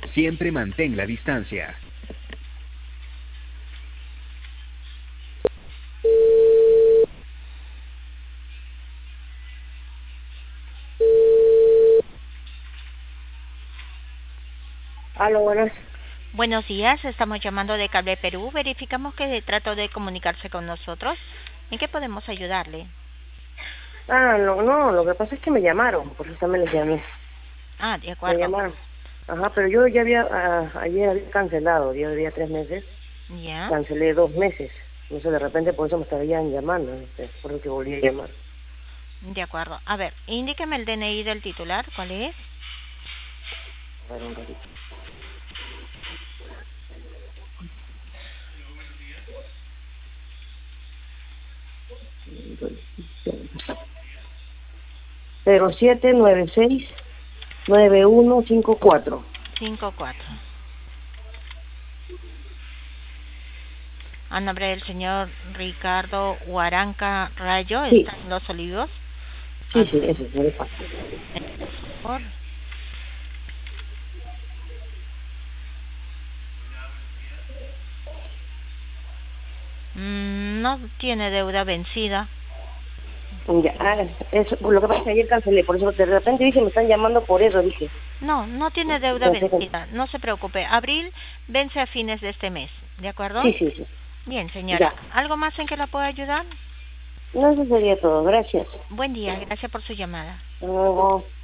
Siempre mantén la distancia. Aló, buenas. Buenos días, estamos llamando de Cable Perú. Verificamos que trató de comunicarse con nosotros. ¿En qué podemos ayudarle? No, lo que pasa es que me llamaron, por eso también les llamé. Ah, de Me acuerdo. llamaron. Ajá, pero yo ya había, ayer había cancelado, yo debía 3 meses, Ya, cancelé 2 meses. No sé, de repente por eso me estarían llamando, por eso que volví a llamar. de acuerdo. A ver, indíqueme el DNI del titular. ¿Cuál es? A ver, un ratito. 0796-9154. 54. A nombre del señor Ricardo Huaranca Rayo, Sí, está en Los Olivos. A sí, sí, ver, ese es el paso. por favor. No tiene deuda vencida. Ya, eso, lo que pasa es que ayer cancelé, por eso de repente dije, me están llamando por eso, dije. No, no tiene deuda Pensé que... vencida. No se preocupe. Abril vence a fines de este mes. ¿De acuerdo? Sí, sí, sí. Bien, señora. Ya. ¿Algo más en que la pueda ayudar? No, eso sería todo. Gracias. Buen día. Gracias por su llamada. Hasta luego.